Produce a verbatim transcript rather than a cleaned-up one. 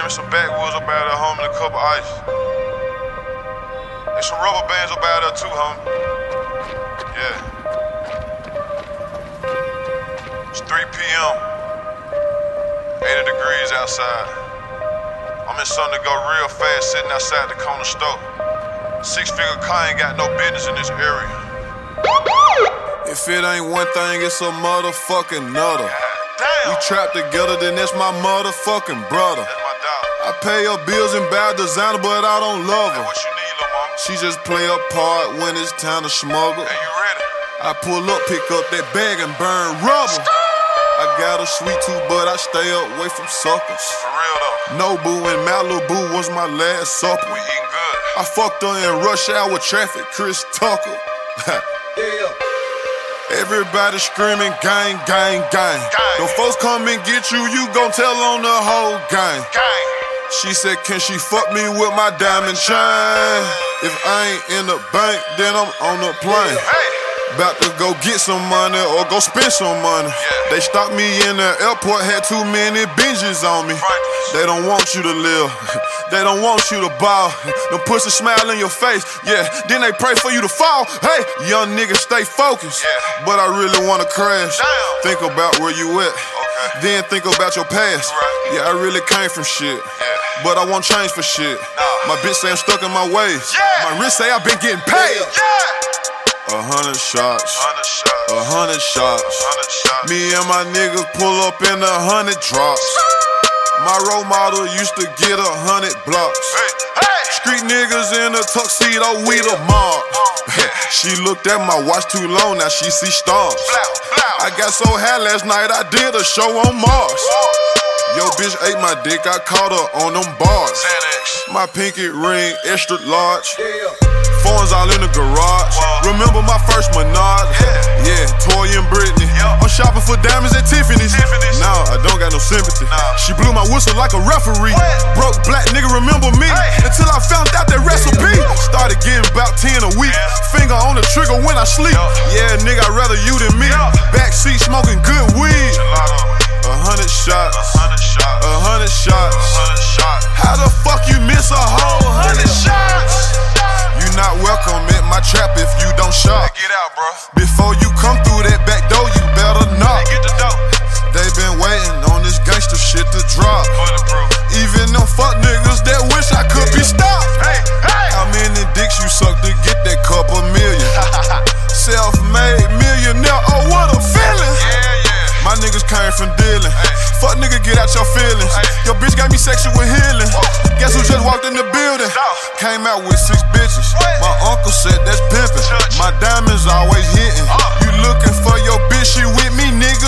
me some backwoods up out there, homie, and a cup of ice. There's some rubber bands up out there too, homie. Yeah. It's three P M eighty degrees outside. I'm in something to go real fast sitting outside the corner store. Six-figure car ain't got no business in this area. If it ain't one thing, it's a motherfucking nutter. We trapped together, then that's my motherfucking brother. That's my dog. I pay her bills and buy designer, but I don't love her. Hey, what you need, little mama? She just play a part when it's time to smuggle. Hey, you ready? I pull up, pick up that bag and burn rubber. I got a sweet tooth, but I stay away from suckers. For real though. Nobu and Malibu was my last supper. We eating good. I fucked her in rush hour traffic, Chris Tucker. Yeah. Everybody screaming gang, gang, gang. Don't folks come and get you, you gon' tell on the whole gang. Gang. She said, can she fuck me with my diamond chain? If I ain't in the bank, then I'm on the plane. Hey. About to go get some money or go spend some money. Yeah. They stopped me in the airport, had too many binges on me. Right. They don't want you to live, they don't want you to ball. Them pussy smile in your face, yeah, then they pray for you to fall. Hey, young nigga, stay focused, yeah. But I really wanna crash. Damn. Think about where you at, okay. Then think about your past. Right. Yeah, I really came from shit, yeah. But I won't change for shit. Nah. My bitch say I'm stuck in my ways, yeah. My wrist say I've been getting paid, yeah. A hundred shots, a hundred shots. Me and my niggas pull up in a hundred drops. My role model used to get a hundred blocks. Street niggas in a tuxedo, we the mob. She looked at my watch too long, now she see stars. I got so high last night, I did a show on Mars. Yo, bitch ate my dick, I caught her on them bars. My pinky ring, extra large. Phones all in the garage. Whoa. Remember my first Menard? Yeah, yeah, Toy and Britney. Yep. I'm shopping for diamonds at Tiffany's. Tiffany's. Nah, I don't got no sympathy. Nah. She blew my whistle like a referee. What? Broke black nigga, remember me? Hey. Until I found out that recipe. Started getting about ten a week. Yeah. Finger on the trigger when I sleep. Yep. Yeah, nigga, I'd rather you than me. Yep. Backseat smoking good weed. A hundred shots. A hundred shots. A hundred shots. A hundred shots. How the fuck you miss a whole hundred shots? You not welcome at my trap if you don't shop. Hey, get out, bro. Before you come through that back door, you better knock. Hey, get the dope. They been waiting on this gangster shit to drop. Even them fuck niggas that wish I could be stopped. Hey, hey. How many dicks you suck to get that couple million? Self-made millionaire, oh what a feeling. Yeah, yeah. My niggas came from dealing. Hey. Fuck nigga, get out your feelings. Hey. Your bitch got me sexual healing. Whoa. Guess who just walked in the building? Came out with six bitches. What? My uncle said that's pimpin'. My diamonds always hitting. Uh. You looking for your bitch, she with me, nigga.